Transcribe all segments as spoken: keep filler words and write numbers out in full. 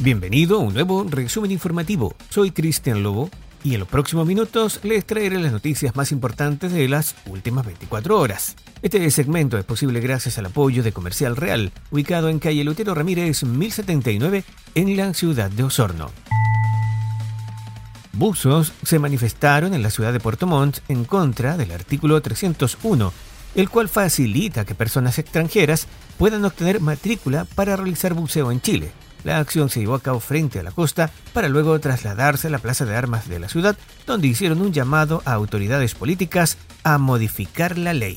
Bienvenido a un nuevo resumen informativo. Soy Cristian Lobo y en los próximos minutos les traeré las noticias más importantes de las últimas veinticuatro horas. Este segmento es posible gracias al apoyo de Comercial Real, ubicado en calle Lutero Ramírez mil setenta y nueve en la ciudad de Osorno. Buzos se manifestaron en la ciudad de Puerto Montt en contra del artículo trescientos uno, el cual facilita que personas extranjeras puedan obtener matrícula para realizar buceo en Chile. La acción se llevó a cabo frente a la costa para luego trasladarse a la Plaza de Armas de la ciudad, donde hicieron un llamado a autoridades políticas a modificar la ley.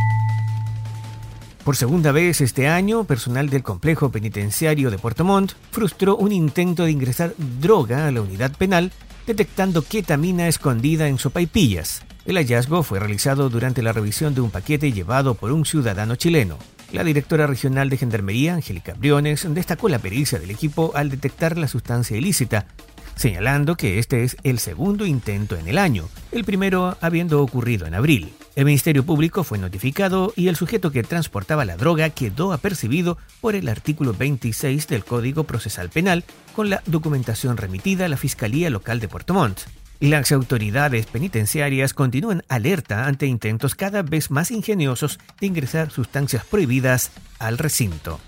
Por segunda vez este año, personal del complejo penitenciario de Puerto Montt frustró un intento de ingresar droga a la unidad penal, detectando ketamina escondida en sopaipillas. El hallazgo fue realizado durante la revisión de un paquete llevado por un ciudadano chileno. La directora regional de Gendarmería, Angélica Briones, destacó la pericia del equipo al detectar la sustancia ilícita, señalando que este es el segundo intento en el año, el primero habiendo ocurrido en abril. El Ministerio Público fue notificado y el sujeto que transportaba la droga quedó apercibido por el artículo veintiséis del Código Procesal Penal con la documentación remitida a la Fiscalía Local de Puerto Montt. Las autoridades penitenciarias continúan alerta ante intentos cada vez más ingeniosos de ingresar sustancias prohibidas al recinto.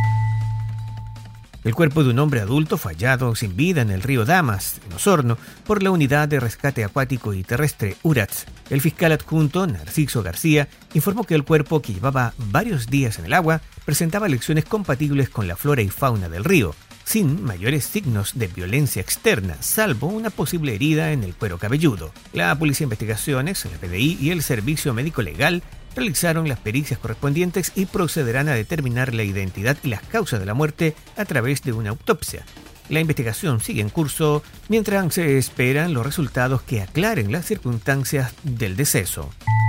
El cuerpo de un hombre adulto fue hallado sin vida en el río Damas, en Osorno, por la Unidad de Rescate Acuático y Terrestre U R A T S. El fiscal adjunto, Narciso García, informó que el cuerpo, que llevaba varios días en el agua, presentaba lesiones compatibles con la flora y fauna del río, sin mayores signos de violencia externa, salvo una posible herida en el cuero cabelludo. La Policía de Investigaciones, la P D I y el Servicio Médico Legal realizaron las pericias correspondientes y procederán a determinar la identidad y las causas de la muerte a través de una autopsia. La investigación sigue en curso mientras se esperan los resultados que aclaren las circunstancias del deceso.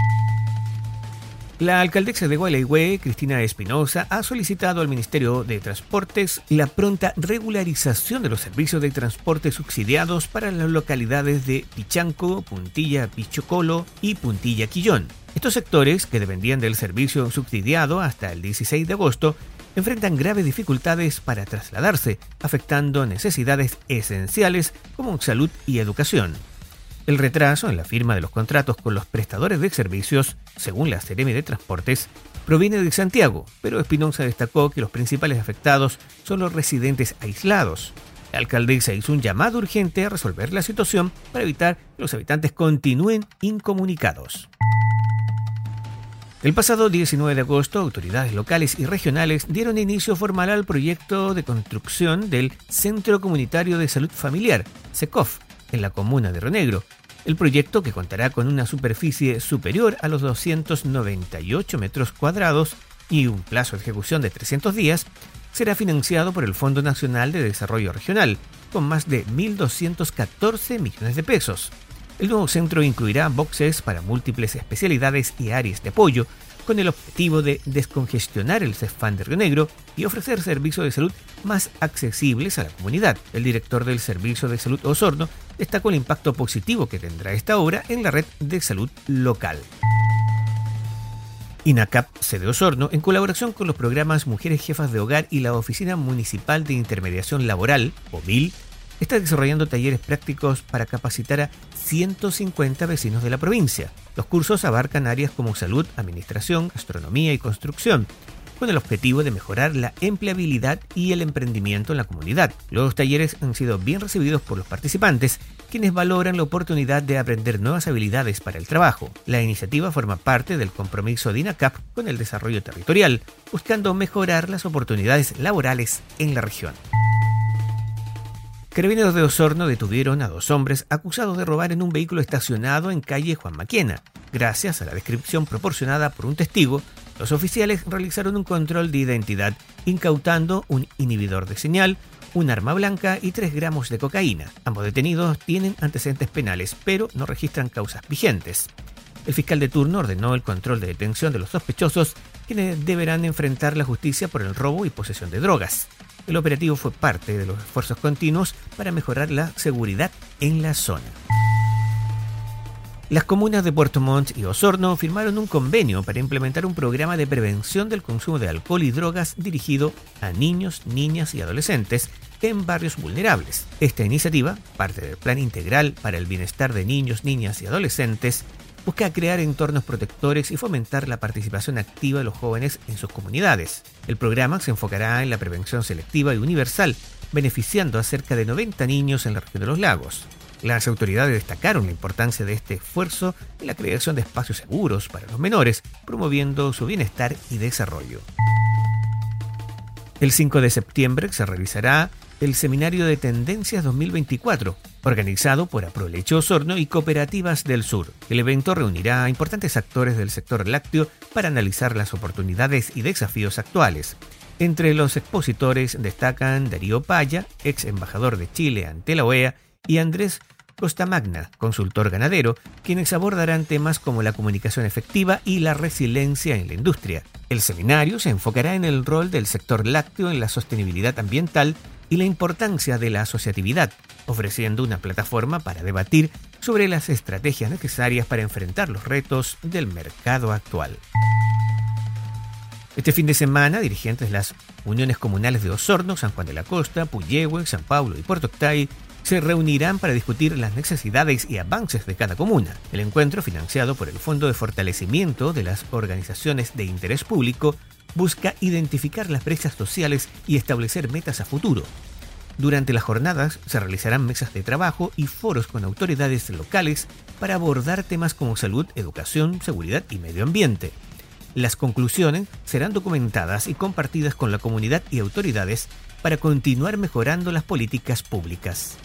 La alcaldesa de Gualeguay, Cristina Espinosa, ha solicitado al Ministerio de Transportes la pronta regularización de los servicios de transporte subsidiados para las localidades de Pichanco, Puntilla Pichocolo y Puntilla Quillón. Estos sectores, que dependían del servicio subsidiado hasta el dieciséis de agosto, enfrentan graves dificultades para trasladarse, afectando necesidades esenciales como salud y educación. El retraso en la firma de los contratos con los prestadores de servicios, según la Seremi de Transportes, proviene de Santiago, pero Espinosa destacó que los principales afectados son los residentes aislados. La alcaldesa hizo un llamado urgente a resolver la situación para evitar que los habitantes continúen incomunicados. El pasado diecinueve de agosto, autoridades locales y regionales dieron inicio formal al proyecto de construcción del Centro Comunitario de Salud Familiar, CECOF, en la comuna de Río Negro. El proyecto, que contará con una superficie superior a los doscientos noventa y ocho metros cuadrados y un plazo de ejecución de trescientos días, será financiado por el Fondo Nacional de Desarrollo Regional, con más de mil doscientos catorce millones de pesos. El nuevo centro incluirá boxes para múltiples especialidades y áreas de apoyo, con el objetivo de descongestionar el CEFAM de Río Negro y ofrecer servicios de salud más accesibles a la comunidad. El director del Servicio de Salud Osorno destacó el impacto positivo que tendrá esta obra en la red de salud local. INACAP, sede Osorno, en colaboración con los programas Mujeres Jefas de Hogar y la Oficina Municipal de Intermediación Laboral, O M I L, está desarrollando talleres prácticos para capacitar a ciento cincuenta vecinos de la provincia. Los cursos abarcan áreas como salud, administración, gastronomía y construcción, con el objetivo de mejorar la empleabilidad y el emprendimiento en la comunidad. Los talleres han sido bien recibidos por los participantes, quienes valoran la oportunidad de aprender nuevas habilidades para el trabajo. La iniciativa forma parte del compromiso de INACAP con el desarrollo territorial, buscando mejorar las oportunidades laborales en la región. Carabineros de Osorno detuvieron a dos hombres acusados de robar en un vehículo estacionado en calle Juan Maquena. Gracias a la descripción proporcionada por un testigo, los oficiales realizaron un control de identidad, incautando un inhibidor de señal, un arma blanca y tres gramos de cocaína. Ambos detenidos tienen antecedentes penales, pero no registran causas vigentes. El fiscal de turno ordenó el control de detención de los sospechosos, quienes deberán enfrentar la justicia por el robo y posesión de drogas. El operativo fue parte de los esfuerzos continuos para mejorar la seguridad en la zona. Las comunas de Puerto Montt y Osorno firmaron un convenio para implementar un programa de prevención del consumo de alcohol y drogas dirigido a niños, niñas y adolescentes en barrios vulnerables. Esta iniciativa, parte del Plan Integral para el Bienestar de Niños, Niñas y Adolescentes, busca crear entornos protectores y fomentar la participación activa de los jóvenes en sus comunidades. El programa se enfocará en la prevención selectiva y universal, beneficiando a cerca de noventa niños en la región de los lagos. Las autoridades destacaron la importancia de este esfuerzo en la creación de espacios seguros para los menores, promoviendo su bienestar y desarrollo. El cinco de septiembre se realizará el Seminario de Tendencias dos mil veinticuatro, organizado por Aproleche Osorno y Cooperativas del Sur. El evento reunirá a importantes actores del sector lácteo para analizar las oportunidades y desafíos actuales. Entre los expositores destacan Darío Paya, ex embajador de Chile ante la O E A, y Andrés Costamagna, consultor ganadero, quienes abordarán temas como la comunicación efectiva y la resiliencia en la industria. El seminario se enfocará en el rol del sector lácteo en la sostenibilidad ambiental y la importancia de la asociatividad, ofreciendo una plataforma para debatir sobre las estrategias necesarias para enfrentar los retos del mercado actual. Este fin de semana, dirigentes de las uniones comunales de Osorno, San Juan de la Costa, Puyehue, San Pablo y Puerto Octay se reunirán para discutir las necesidades y avances de cada comuna. El encuentro, financiado por el Fondo de Fortalecimiento de las Organizaciones de Interés Público, busca identificar las brechas sociales y establecer metas a futuro. Durante las jornadas se realizarán mesas de trabajo y foros con autoridades locales para abordar temas como salud, educación, seguridad y medio ambiente. Las conclusiones serán documentadas y compartidas con la comunidad y autoridades para continuar mejorando las políticas públicas.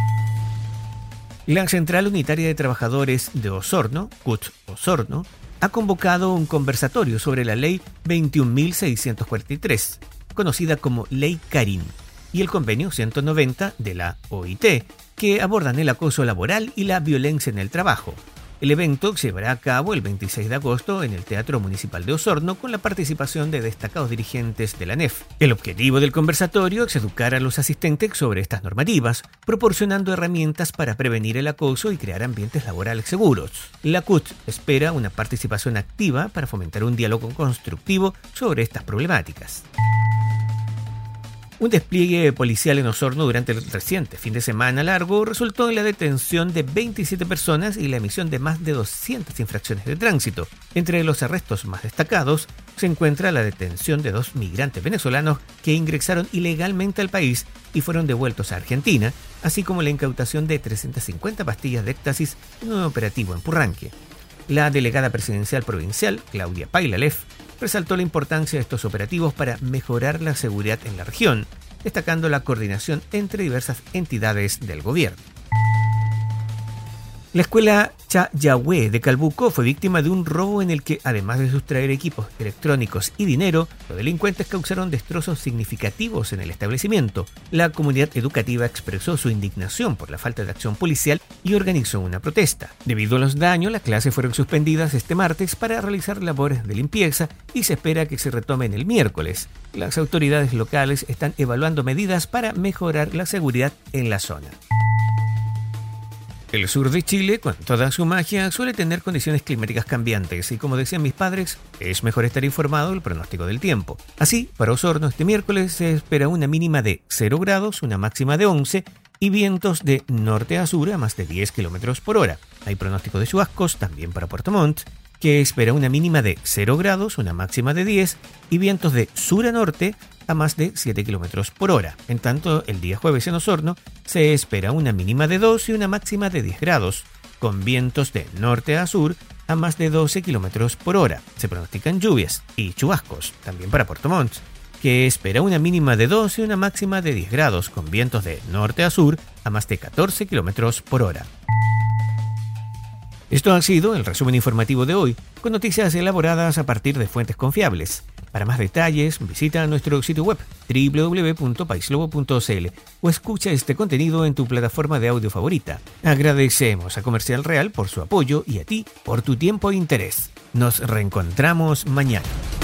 La Central Unitaria de Trabajadores de Osorno, C U T Osorno, ha convocado un conversatorio sobre la Ley veintiún mil seiscientos cuarenta y tres, conocida como Ley Karin, y el Convenio ciento noventa de la O I T, que abordan el acoso laboral y la violencia en el trabajo. El evento se llevará a cabo el veintiséis de agosto en el Teatro Municipal de Osorno con la participación de destacados dirigentes de la N E F. El objetivo del conversatorio es educar a los asistentes sobre estas normativas, proporcionando herramientas para prevenir el acoso y crear ambientes laborales seguros. La C U T espera una participación activa para fomentar un diálogo constructivo sobre estas problemáticas. Un despliegue policial en Osorno durante el reciente fin de semana largo resultó en la detención de veintisiete personas y la emisión de más de doscientas infracciones de tránsito. Entre los arrestos más destacados se encuentra la detención de dos migrantes venezolanos que ingresaron ilegalmente al país y fueron devueltos a Argentina, así como la incautación de trescientas cincuenta pastillas de éxtasis en un operativo en Purranque. La delegada presidencial provincial, Claudia Pailalef, resaltó la importancia de estos operativos para mejorar la seguridad en la región, destacando la coordinación entre diversas entidades del gobierno. La escuela Chayahue de Calbuco fue víctima de un robo en el que, además de sustraer equipos electrónicos y dinero, los delincuentes causaron destrozos significativos en el establecimiento. La comunidad educativa expresó su indignación por la falta de acción policial y organizó una protesta. Debido a los daños, las clases fueron suspendidas este martes para realizar labores de limpieza y se espera que se retomen el miércoles. Las autoridades locales están evaluando medidas para mejorar la seguridad en la zona. El sur de Chile, con toda su magia, suele tener condiciones climáticas cambiantes y, como decían mis padres, es mejor estar informado del pronóstico del tiempo. Así, para Osorno este miércoles se espera una mínima de cero grados, una máxima de once y vientos de norte a sur a más de diez kilómetros por hora. Hay pronóstico de chubascos también para Puerto Montt, que espera una mínima de cero grados, una máxima de diez y vientos de sur a norte a más de siete kilómetros por hora. En tanto, el día jueves en Osorno se espera una mínima de dos y una máxima de diez grados, con vientos de norte a sur a más de doce kilómetros por hora. Se pronostican lluvias y chubascos, también para Puerto Montt, que espera una mínima de dos y una máxima de diez grados, con vientos de norte a sur a más de catorce kilómetros por hora. Esto ha sido el resumen informativo de hoy, con noticias elaboradas a partir de fuentes confiables. Para más detalles, visita nuestro sitio web doble u doble u doble u punto paislobo punto c l o escucha este contenido en tu plataforma de audio favorita. Agradecemos a Comercial Real por su apoyo y a ti por tu tiempo e interés. Nos reencontramos mañana.